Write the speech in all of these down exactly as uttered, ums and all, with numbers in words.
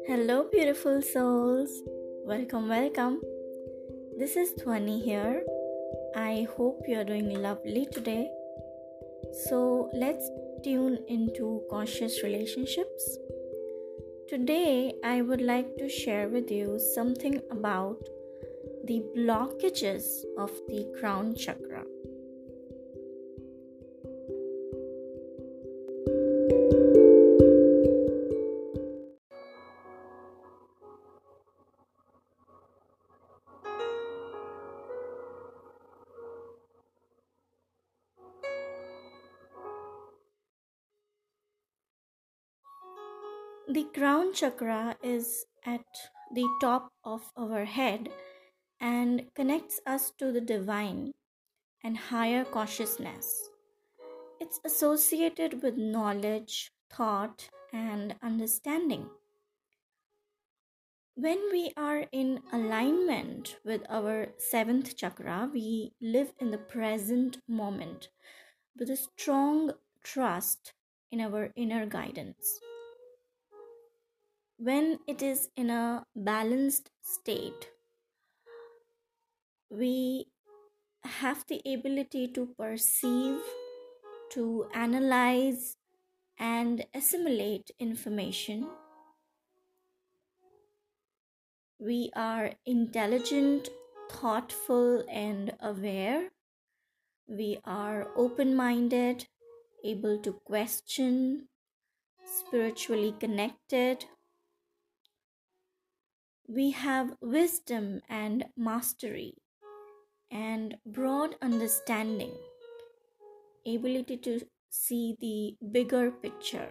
Hello, beautiful souls. Welcome, welcome. This is Dhwani here. I hope you are doing lovely today. So, let's tune into conscious relationships. Today, I would like to share with you something about the blockages of the crown chakra. The crown chakra is at the top of our head and connects us to the divine and higher consciousness. It's associated with knowledge, thought, and understanding. When we are in alignment with our seventh chakra, we live in the present moment with a strong trust in our inner guidance. When it is in a balanced state, we have the ability to perceive, to analyze, and assimilate information. We are intelligent, thoughtful, and aware. We are open minded, able to question, spiritually connected. We have wisdom and mastery and broad understanding, ability to see the bigger picture.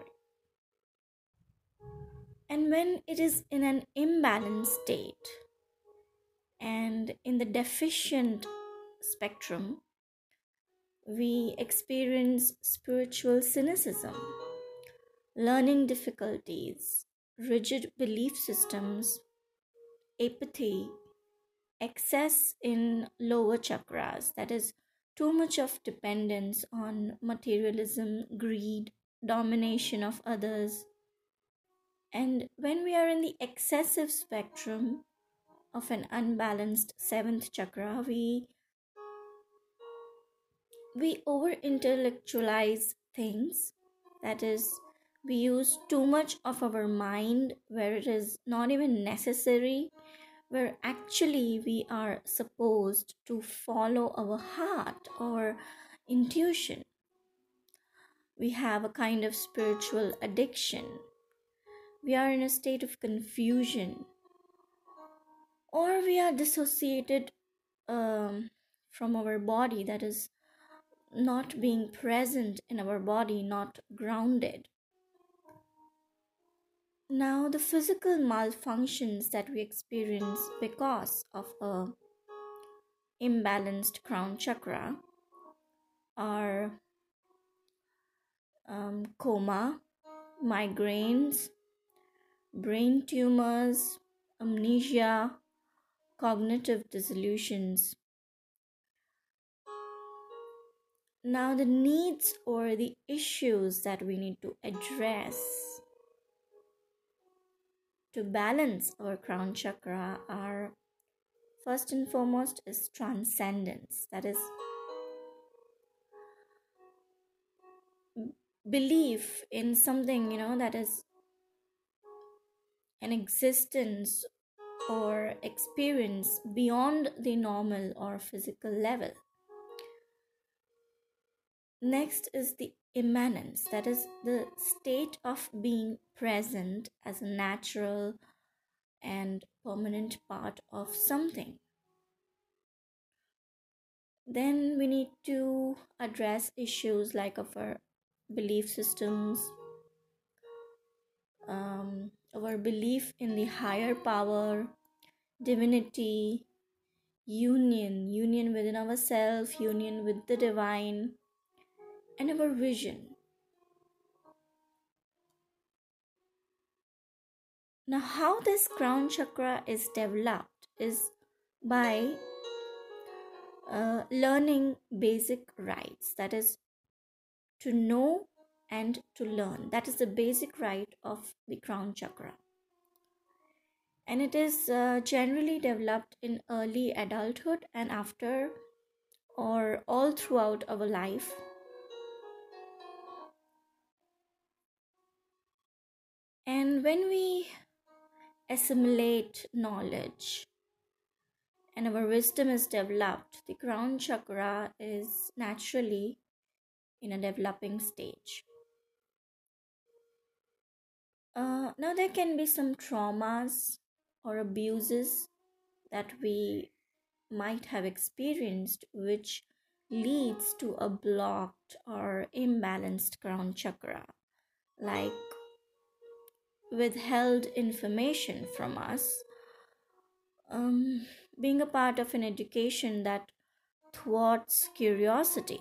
And when it is in an imbalanced state and in the deficient spectrum, we experience spiritual cynicism, learning difficulties, rigid belief systems, apathy, excess in lower chakras, that is, too much of dependence on materialism, greed, domination of others. And when we are in the excessive spectrum of an unbalanced seventh chakra, we we over intellectualize things. That is, we use too much of our mind where it is not even necessary, where actually we are supposed to follow our heart or intuition. We have a kind of spiritual addiction. We are in a state of confusion, or we are dissociated um, from our body, that is, not being present in our body, not grounded. Now, the physical malfunctions that we experience because of a imbalanced crown chakra are um, coma, migraines, brain tumors, amnesia, cognitive dissolutions. Now, the needs or the issues that we need to address to balance our crown chakra are, first and foremost, is transcendence. That is, belief in something, you know, that is an existence or experience beyond the normal or physical level. Next is the immanence, that is the state of being present as a natural and permanent part of something. Then we need to address issues like of our belief systems, um, our belief in the higher power, divinity, union, union within ourselves, union with the divine, and our vision. Now, how this crown chakra is developed is by uh, learning basic rights, that is, to know and to learn. That is the basic right of the crown chakra. and it is uh, generally developed in early adulthood and after or all throughout our life. And when we assimilate knowledge and our wisdom is developed, the crown chakra is naturally in a developing stage. Uh, now, there can be some traumas or abuses that we might have experienced, which leads to a blocked or imbalanced crown chakra, like withheld information from us, um, being a part of an education that thwarts curiosity,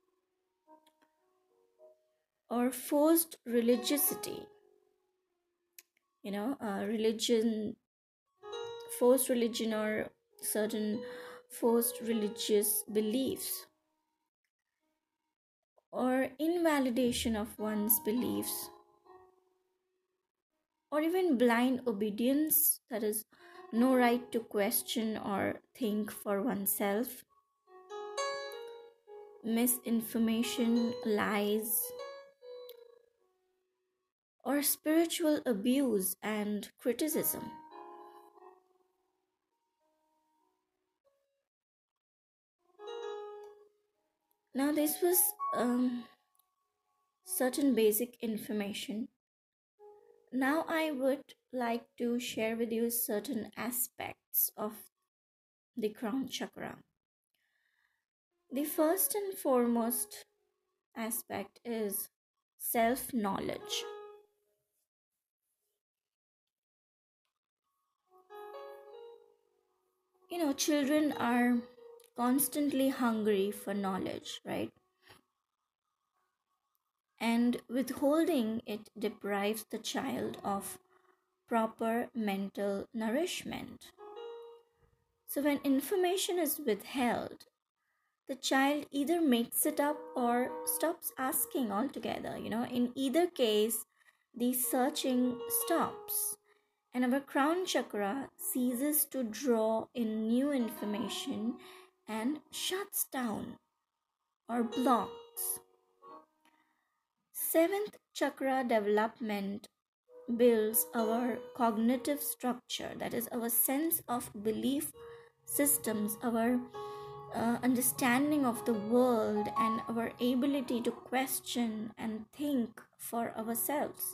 or forced religiosity, you know, uh, religion, forced religion, or certain forced religious beliefs, or invalidation of one's beliefs, or even blind obedience, that is, no right to question or think for oneself, misinformation, lies, or spiritual abuse and criticism. Now, this was um, certain basic information. Now, I would like to share with you certain aspects of the crown chakra. The first and foremost aspect is self knowledge. You know, children are constantly hungry for knowledge, right? And withholding it deprives the child of proper mental nourishment. So, when information is withheld, the child either makes it up or stops asking altogether. You know, in either case, the searching stops, and our crown chakra ceases to draw in new information and shuts down or blocks. Seventh chakra development builds our cognitive structure, that is, our sense of belief systems, our uh, understanding of the world, and our ability to question and think for ourselves.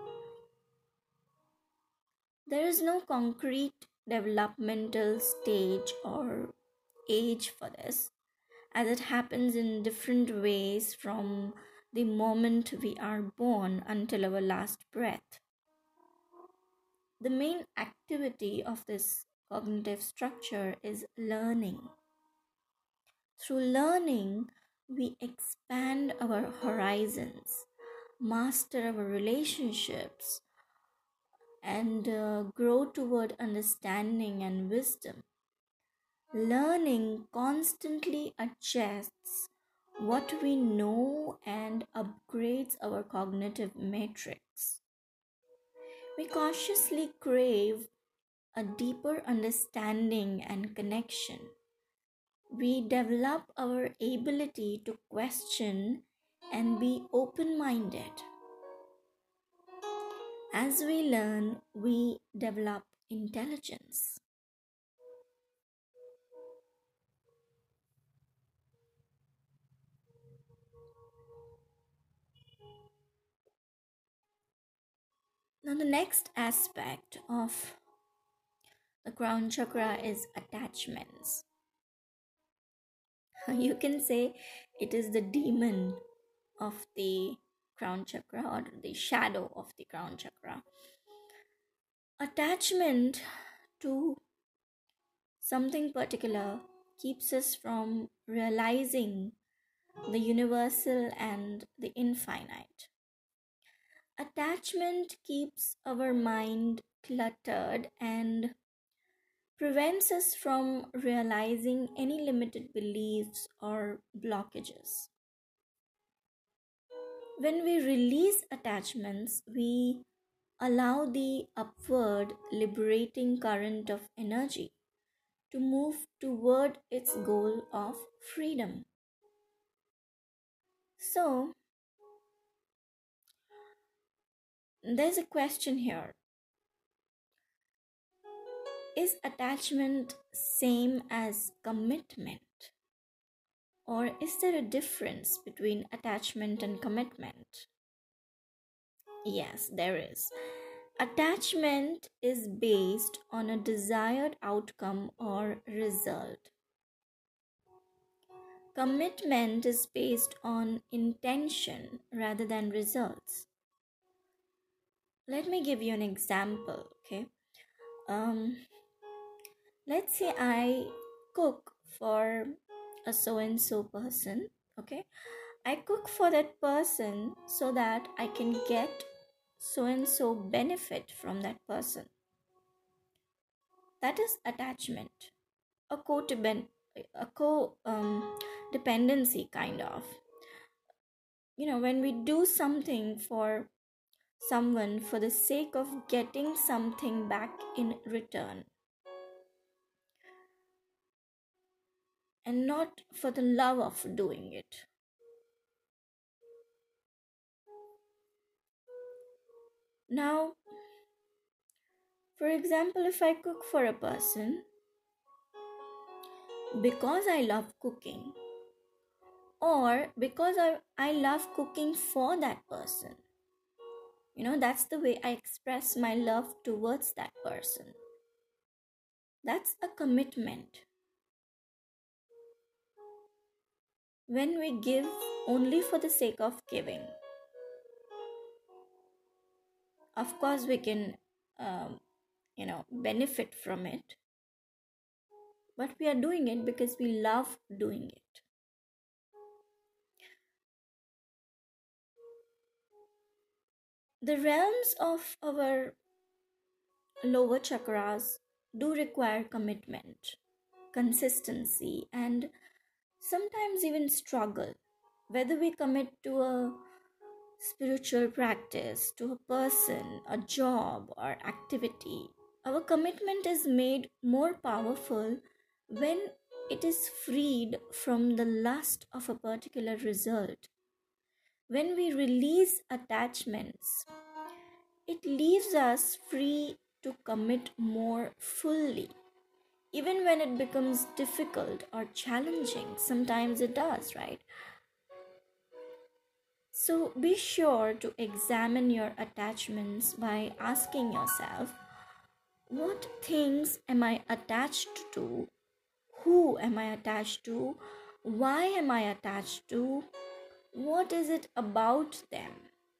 There is no concrete developmental stage or age for this, as it happens in different ways from the moment we are born until our last breath. The main activity of this cognitive structure is learning. Through learning, we expand our horizons, master our relationships, and uh, grow toward understanding and wisdom. Learning constantly adjusts what we know and upgrades our cognitive matrix. We cautiously crave a deeper understanding and connection. We develop our ability to question and be open minded. As we learn, we develop intelligence. Now, the next aspect of the crown chakra is attachments. You can say it is the demon of the crown chakra, or the shadow of the crown chakra. Attachment to something particular keeps us from realizing the universal and the infinite. Attachment keeps our mind cluttered and prevents us from realizing any limited beliefs or blockages. When we release attachments, we allow the upward liberating current of energy to move toward its goal of freedom. So, there's a question here. Is attachment same as commitment? Or is there a difference between attachment and commitment? Yes, there is. Attachment is based on a desired outcome or result. Commitment is based on intention rather than results. Let me give you an example, okay? Um, let's say I cook for a so and so person, okay? I cook for that person so that I can get so and so benefit from that person. That is attachment, a co a co um, dependency kind of. You know, when we do something for someone for the sake of getting something back in return, and not for the love of doing it. Now, for example, if I cook for a person because I love cooking, or because I, I love cooking for that person, you know, that's the way I express my love towards that person. That's a commitment. When we give only for the sake of giving, of course, we can, um, you know, benefit from it, but we are doing it because we love doing it. The realms of our lower chakras do require commitment, consistency, and sometimes even struggle. Whether we commit to a spiritual practice, to a person, a job, or activity, our commitment is made more powerful when it is freed from the lust of a particular result. When we release attachments, it leaves us free to commit more fully. Even when it becomes difficult or challenging, sometimes it does, right? So be sure to examine your attachments by asking yourself, what things am I attached to? Who am I attached to? Why am I attached to? What is it about them?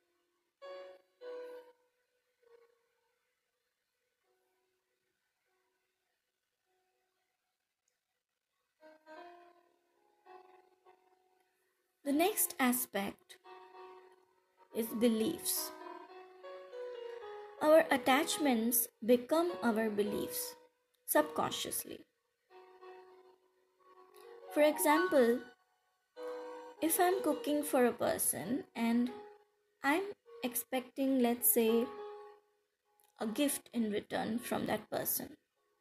The next aspect is beliefs. Our attachments become our beliefs subconsciously. For example, if I'm cooking for a person and I'm expecting, let's say, a gift in return from that person.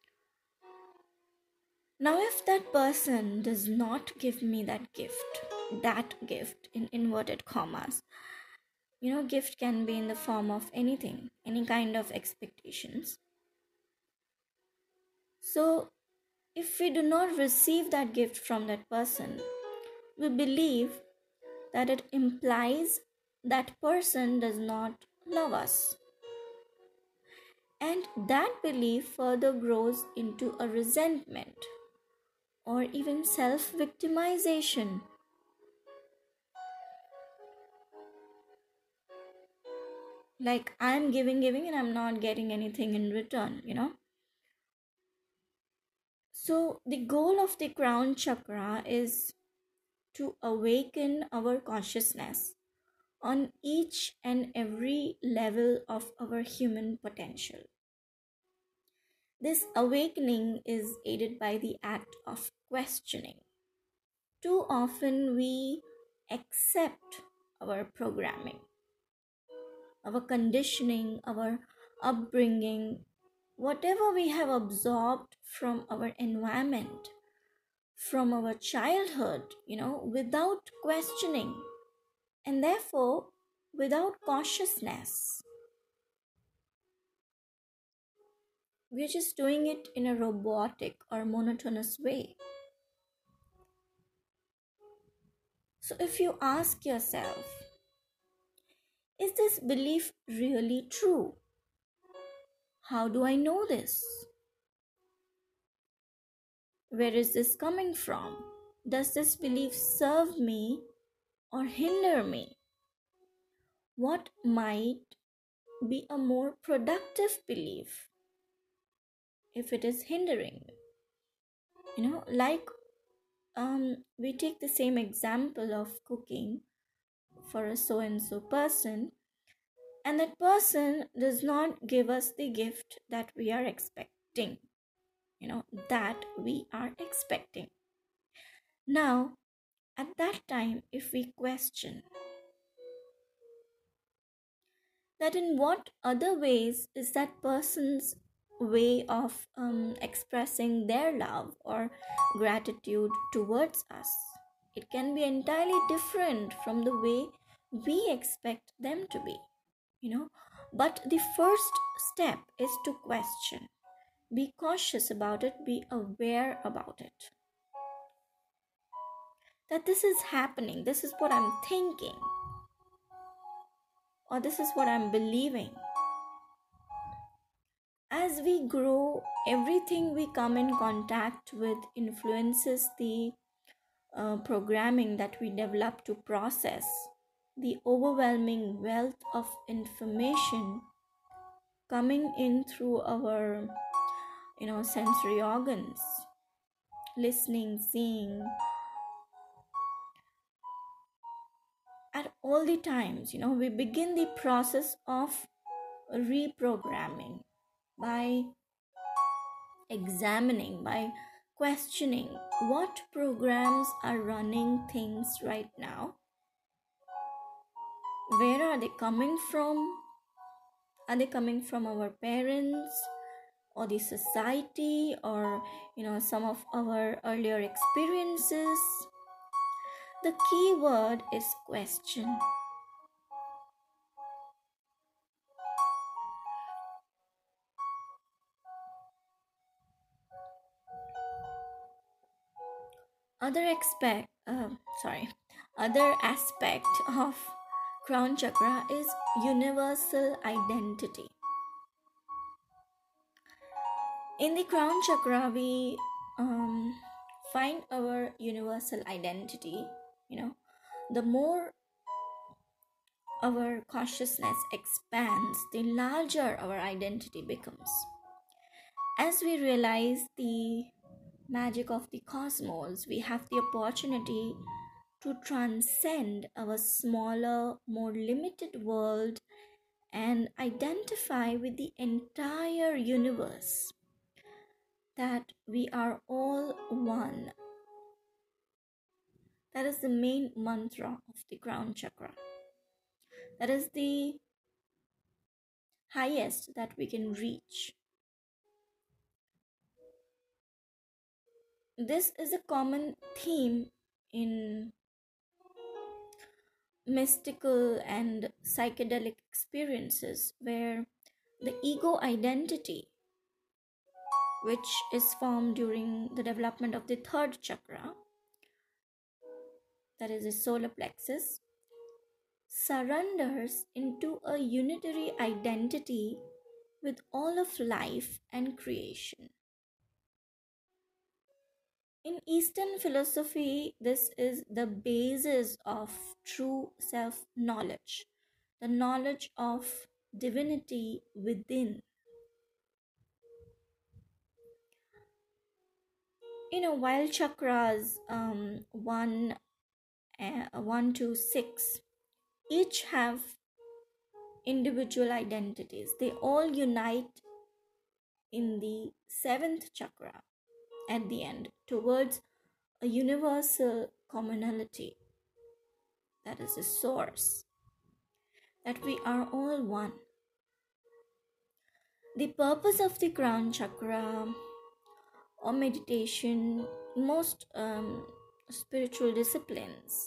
Now, if that person does not give me that gift, that gift in inverted commas, you know, gift can be in the form of anything, any kind of expectations. So, if we do not receive that gift from that person, we believe that it implies that person does not love us. And that belief further grows into a resentment or even self victimization. Like, I'm giving, giving, and I'm not getting anything in return, you know. So, the goal of the crown chakra is to awaken our consciousness on each and every level of our human potential. This awakening is aided by the act of questioning. Too often we accept our programming. our conditioning, our upbringing, whatever we have absorbed from our environment, from our childhood, you know, without questioning, and therefore without cautiousness. We're just doing it in a robotic or monotonous way. So if you ask yourself, is this belief really true? How do I know this? Where is this coming from? Does this belief serve me or hinder me? What might be a more productive belief if it is hindering me? You know, like um, we take the same example of cooking for a so and so person, and that person does not give us the gift that we are expecting, you know, that we are expecting. Now, at that time, if we question that in what other ways is that person's way of um, expressing their love or gratitude towards us, it can be entirely different from the way we expect them to be, you know. But the first step is to question, be cautious about it, be aware about it, that this is happening, this is what I'm thinking, or this is what I'm believing. As we grow, everything we come in contact with influences the uh, programming that we develop to process the overwhelming wealth of information coming in through our, you know, sensory organs, listening, seeing, at all the times. You know, we begin the process of reprogramming by examining, by questioning what programs are running things right now, where are they coming from, are they coming from our parents or the society, or you know, some of our earlier experiences. The key word is question. Other expect uh, sorry other aspect of crown chakra is universal identity. In the crown chakra, we um, find our universal identity. You know, the more our consciousness expands, the larger our identity becomes. As we realize the magic of the cosmos, we have the opportunity to transcend our smaller, more limited world and identify with the entire universe, that we are all one. That is the main mantra of the crown chakra. That is the highest that we can reach. This is a common theme in mystical and psychedelic experiences, where the ego identity, which is formed during the development of the third chakra, that is the solar plexus, surrenders into a unitary identity with all of life and creation. In Eastern philosophy, this is the basis of true self knowledge, the knowledge of divinity within. You know, while chakras um, one, uh, one to six each have individual identities, they all unite in the seventh chakra at the end towards a universal commonality, that is the source. that we are all one. The purpose of the crown chakra or meditation, most um, spiritual disciplines,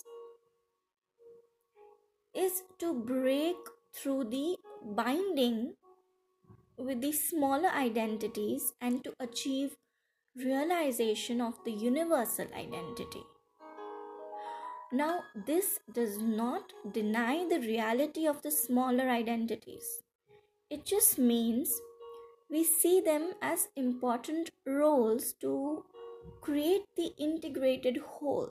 is to break through the binding with the smaller identities and to achieve realization of the universal identity. Now, this does not deny the reality of the smaller identities. It just means we see them as important roles to create the integrated whole.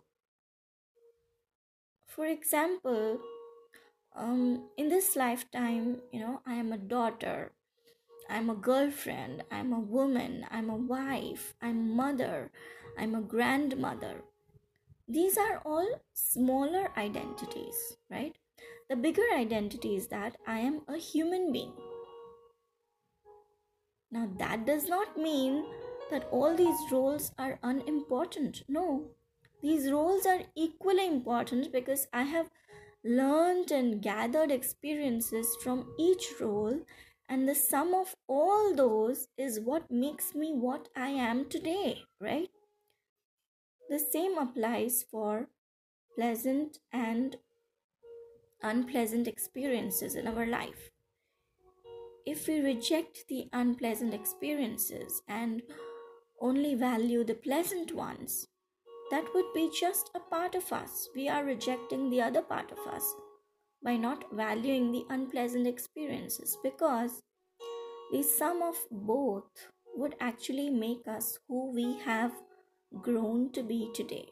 For example, um, in this lifetime, you know, I am a daughter, I'm a girlfriend, I'm a woman, I'm a wife, I'm a mother, I'm a grandmother. These are all smaller identities, right? The bigger identity is that I am a human being. Now, that does not mean that all these roles are unimportant. No, these roles are equally important because I have learned and gathered experiences from each role, and the sum of all those is what makes me what I am today, right? The same applies for pleasant and unpleasant experiences in our life. If we reject the unpleasant experiences and only value the pleasant ones, that would be just a part of us. We are rejecting the other part of us by not valuing the unpleasant experiences, because the sum of both would actually make us who we have grown to be today.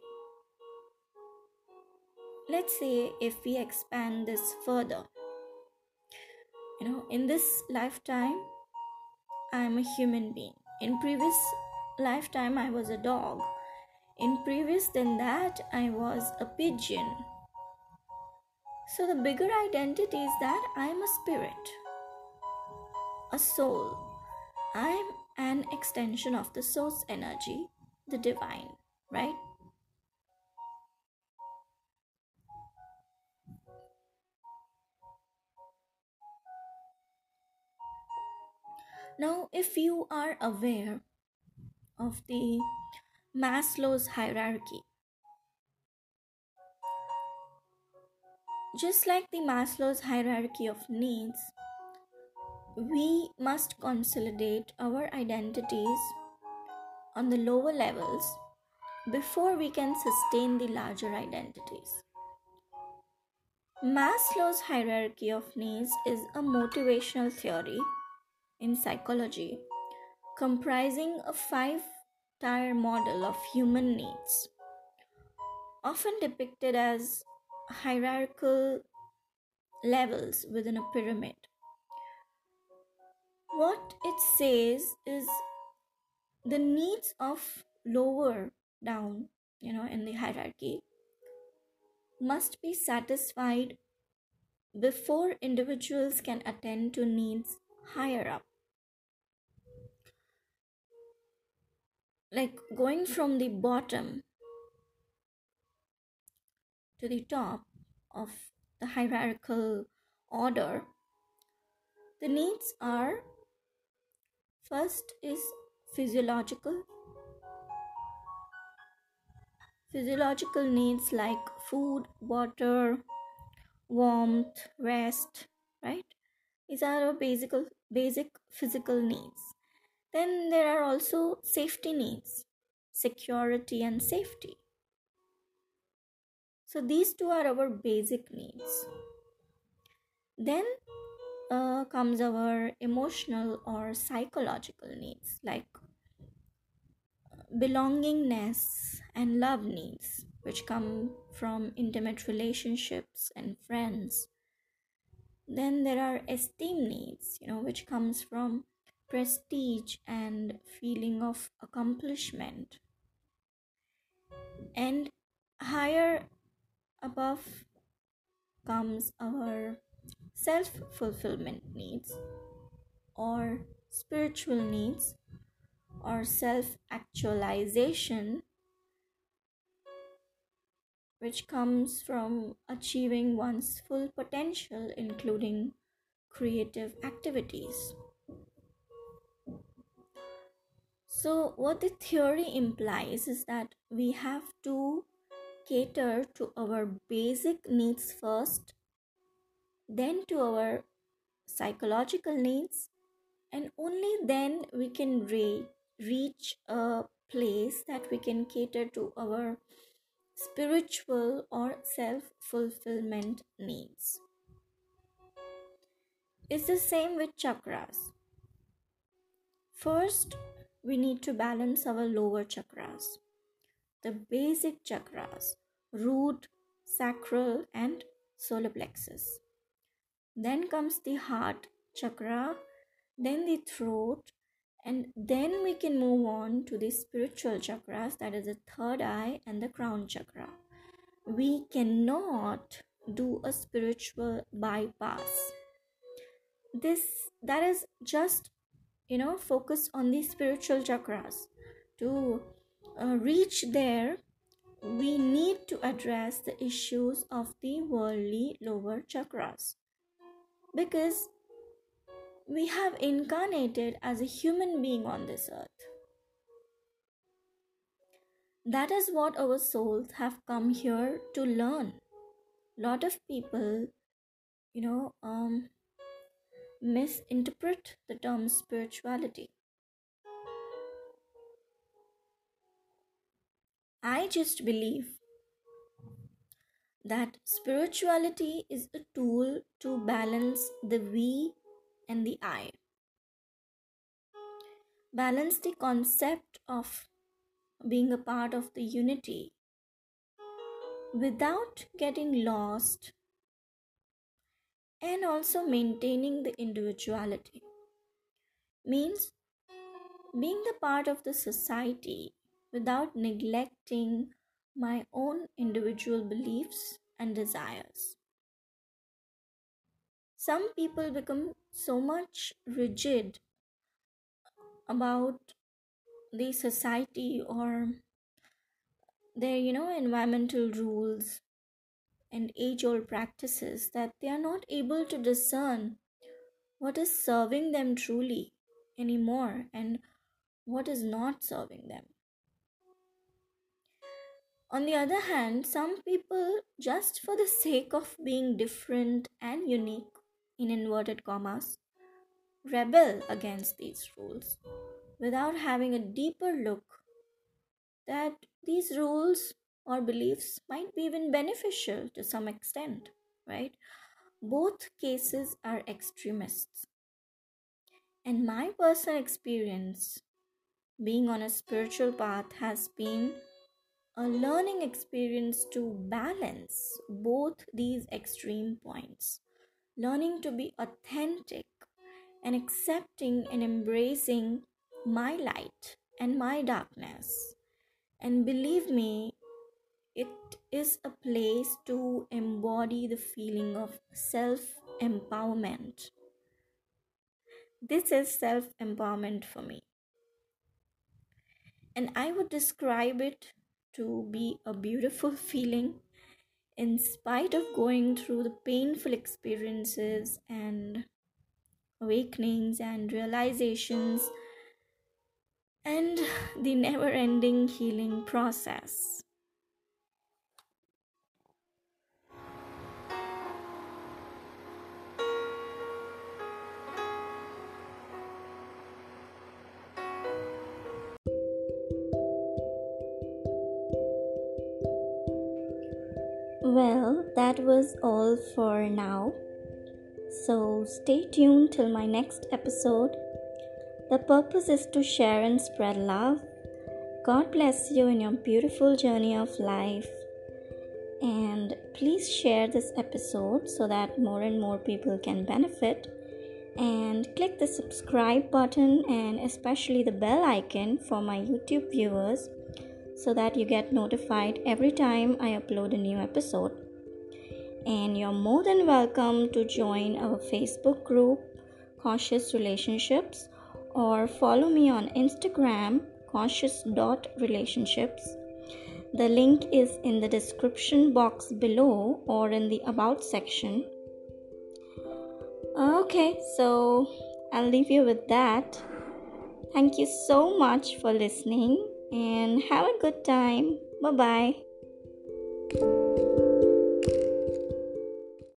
Let's say if we expand this further, you know, in this lifetime, I am a human being. In previous lifetime, I was a dog. In previous than that, I was a pigeon. So the bigger identity is that I am a spirit, a soul. I am an extension of the source energy, the divine, right? Now, if you are aware of the Maslow's hierarchy, just like the Maslow's hierarchy of needs, we must consolidate our identities on the lower levels before we can sustain the larger identities. Maslow's hierarchy of needs is a motivational theory in psychology comprising a five-tier model of human needs, often depicted as hierarchical levels within a pyramid. What it says is the needs of lower down, you know, in the hierarchy must be satisfied before individuals can attend to needs higher up. Like going from the bottom to the top of the hierarchical order, the needs are: first is physiological. Physiological needs like food, water, warmth, rest, right? These are our basic, basic physical needs. Then there are also safety needs, security and safety. So these two are our basic needs. Then uh, comes our emotional or psychological needs like belongingness and love needs, which come from intimate relationships and friends. Then there are esteem needs, you know, which comes from prestige and feeling of accomplishment. And higher above comes our self-fulfillment needs or spiritual needs or self-actualization, which comes from achieving one's full potential, including creative activities. So, what the theory implies is that we have to cater to our basic needs first, then to our psychological needs, and only then we can re- reach a place that we can cater to our spiritual or self fulfillment needs. It's the same with chakras. First, we need to balance our lower chakras, the basic chakras, root, sacral, and solar plexus. Then comes the heart chakra, then the throat, and then we can move on to the spiritual chakras, that is the third eye and the crown chakra. We cannot do a spiritual bypass. This that is just you know focus on the spiritual chakras. To uh, reach there, we need to address the issues of the worldly lower chakras, because we have incarnated as a human being on this earth. That is what our souls have come here to learn. Lot of people, you know, um, misinterpret the term spirituality. I just believe that spirituality is a tool to balance the we and the I. Balance the concept of being a part of the unity without getting lost, and also maintaining the individuality. Means being the part of the society without neglecting my own individual beliefs and desires. Some people become so much rigid about the society or their you know environmental rules and age old practices that they are not able to discern what is serving them truly anymore and what is not serving them. On the other hand, some people, just for the sake of being different and unique, in inverted commas, rebel against these rules without having a deeper look that these rules or beliefs might be even beneficial to some extent, right? Both cases are extremists. And my personal experience being on a spiritual path has been a learning experience to balance both these extreme points, learning to be authentic and accepting and embracing my light and my darkness. And believe me, it is a place to embody the feeling of self empowerment. This is self empowerment for me. And I would describe it to be a beautiful feeling in spite of going through the painful experiences and awakenings and realizations and the never ending healing process. Well, that was all for now. So stay tuned till my next episode. The purpose is to share and spread love. God bless you in your beautiful journey of life. And please share this episode so that more and more people can benefit. And click the subscribe button and especially the bell icon for my YouTube viewers so that you get notified every time I upload a new episode. And you're more than welcome to join our Facebook group, Conscious Relationships, or follow me on Instagram, conscious dot relationships. The link is in the description box below or in the About section. Okay, so I'll leave you with that. Thank you so much for listening and have a good time. Bye bye.